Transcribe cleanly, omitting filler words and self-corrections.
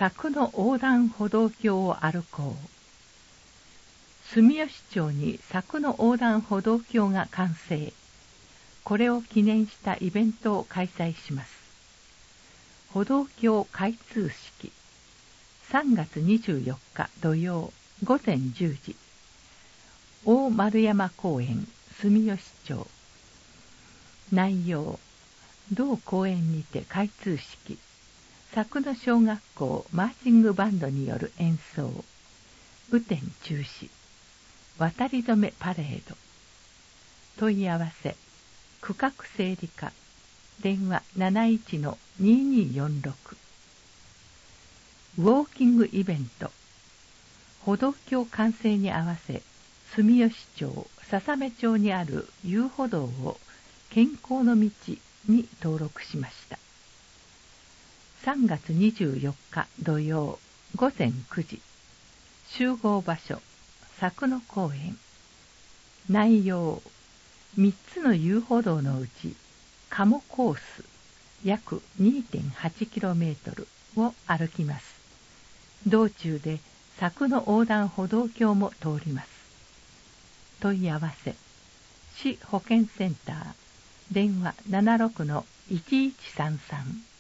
佐久の横断歩道橋を歩こう。住吉町に佐久の横断歩道橋が完成。これを記念したイベントを開催します。歩道橋開通式。3月24日土曜午前10時。大丸山公園住吉町。内容、同公園にて開通式。佐久の小学校マーチングバンドによる演奏。雨天中止。渡り初めパレード。問い合わせ、区画整理課。電話 71-2246。ウォーキングイベント。歩道橋完成に合わせ、住吉町、笹目町にある遊歩道を健康の道に登録しました。3月24日土曜午前9時。集合場所、佐久の公園。内容、3つの遊歩道のうち、鴨コース約 2.8km を歩きます。道中で佐久の横断歩道橋も通ります。問い合わせ、市保健センター、電話 76-1133